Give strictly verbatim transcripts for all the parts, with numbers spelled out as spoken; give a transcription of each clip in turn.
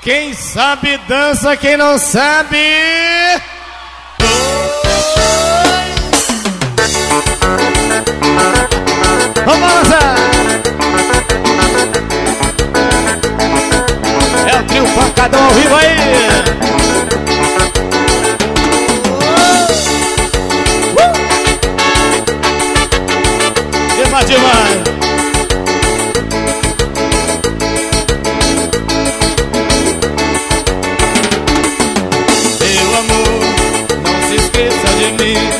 Quem sabe dança, quem não sabe... Vamos dançar! É o trio pancadão ao vivo aí! Demais, demais! Meu amor, não se esqueça de mim.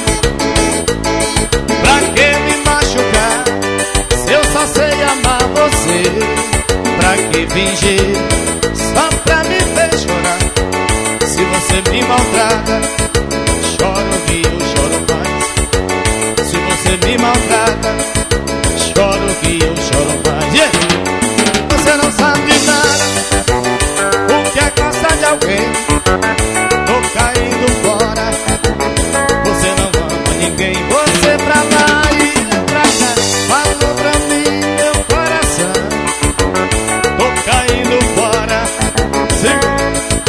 Pra que me machucar se eu só sei amar você? Pra que fingir só pra me ver chorar? Se você me maltrata, choro que eu choro mais. Se você me maltrata, choro que eu choro mais. Yeah! Você não sabe de nada, o que é gostar de alguém. Tô caindo fora, você não ama ninguém. Você pra lá e eu pra cá, falou pra mim meu coração. Tô caindo fora, sim.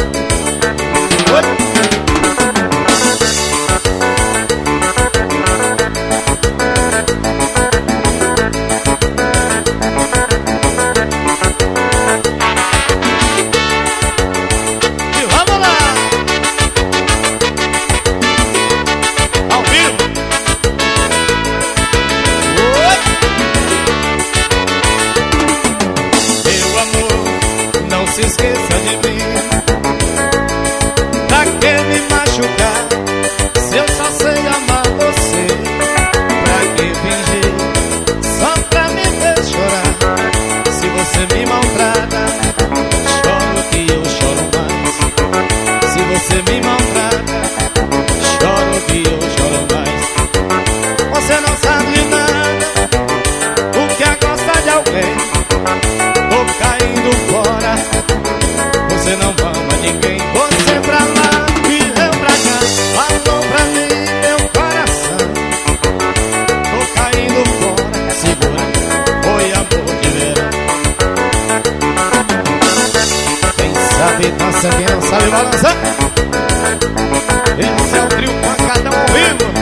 Se esqueça de mim. Pra que me machucar se eu só sei amar você? Pra que fingir só pra me ver chorar? Se você me maltrata, choro que eu choro mais. Se você me maltrata, choro que eu choro mais. Você não sabe de nada, o que é gostar de alguém. Tô caindo fora, você não ama ninguém. Você pra lá e eu pra cá, falou pra mim meu coração. Tô caindo fora, segura, foi amor de verão. Quem sabe dança, quem não sabe balançar. Esse é o trio pancadão ao vivo.